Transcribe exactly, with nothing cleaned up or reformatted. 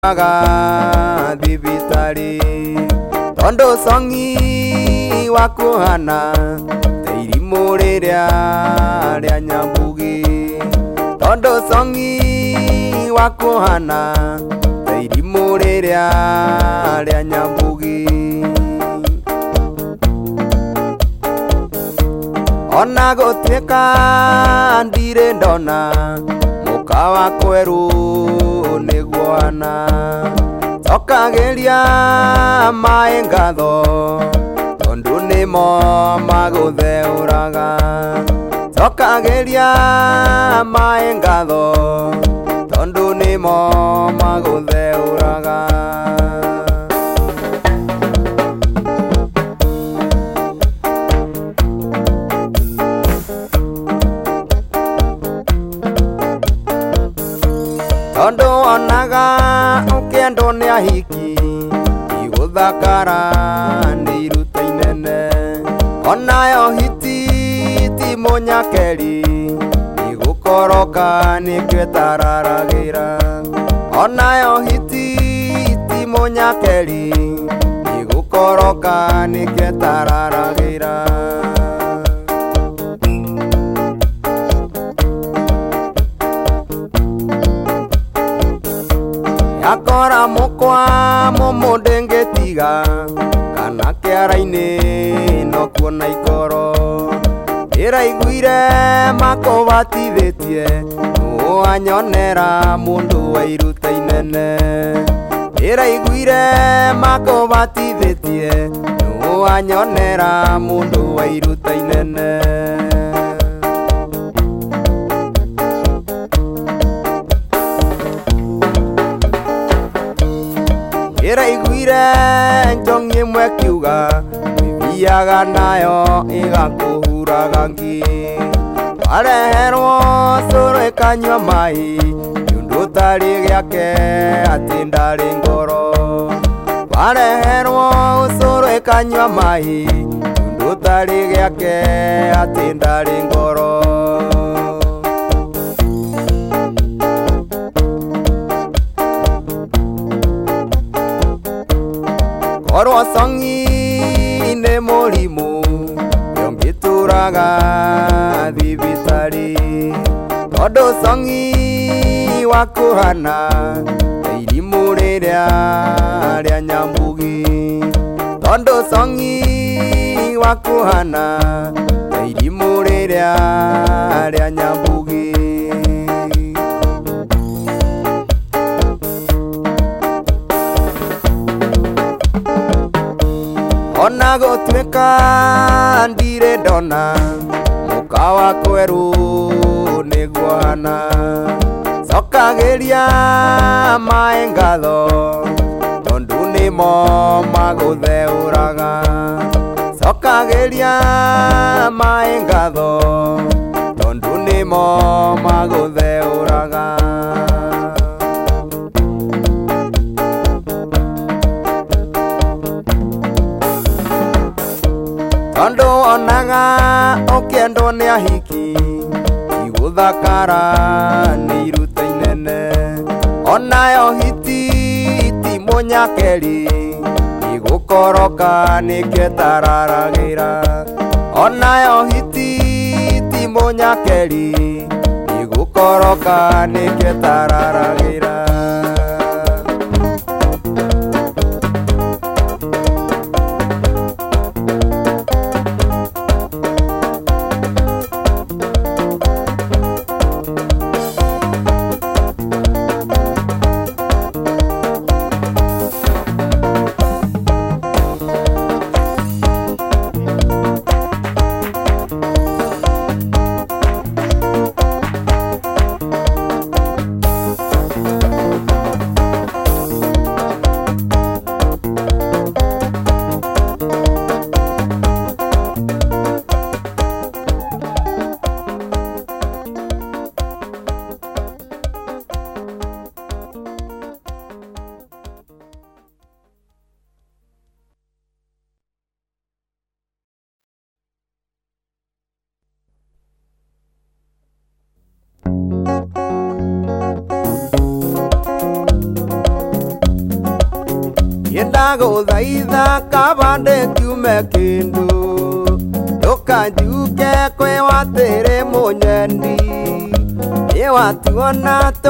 Aga thibitari tondo songi wakuhana teirimu riria ria Nyambugi tondo songi wakuhana teirimu riria ria Nyambugi ona gutwika ndire ndona muka wa kweru niguana tokageria mae ngatho tondu nimo magutheuraga tokageria mae ngatho tondu nimo magutheuraga tondo onaga ukiendo ni ahiki iguthakara ni iruta inene onayo hiti ti munyakeri igukoroka ni kwetararagira onayo hiti ti munyakeri igukoroka ni kwetararagira akora mukwa mumundengetiga kana kiara-ini no kuona ikoro iraiguire makubatithĩtie nuanyonera mundu wa iruta inene iraiguire makubatithĩtie nuanyonera mundu wa iruta inene iraiguire njongi imwe kiuga ithiaga nayo igakuhuraga ngi wareherwo cũrũ ikanyua mai nĩũndũ ũtarĩ gĩake atĩ ndarĩ ngoro wareherwo cũrũ ikanyua mai nĩũndũ ũtarĩ gĩake atĩ ndarĩ ngoro korwo songi nĩ mũrimũ yongitũraga thibitari tondũ songi wakuhana irimũ rĩrĩa rĩa Nyambugi tondũ songi wakuhana irimũ rĩrĩa rĩa Nyambugi ona gutwika ndire ndona muka wa kweru niguana cokageria mae ngatho tondu nimo magutheuraga cokageria mae ngatho tondu nimo magutheuraga tondo onaga ukiendwo ni ahiki iguthakara ni iruta inene onayo hiti ti munyakeri igukoroka ni kwetararagira onayo hiti ti munyakeri igukoroka ni kwetararagira Nienda guthaitha kabande kiume kindu Tukanjuke kwe watiri munyeni Ye watuona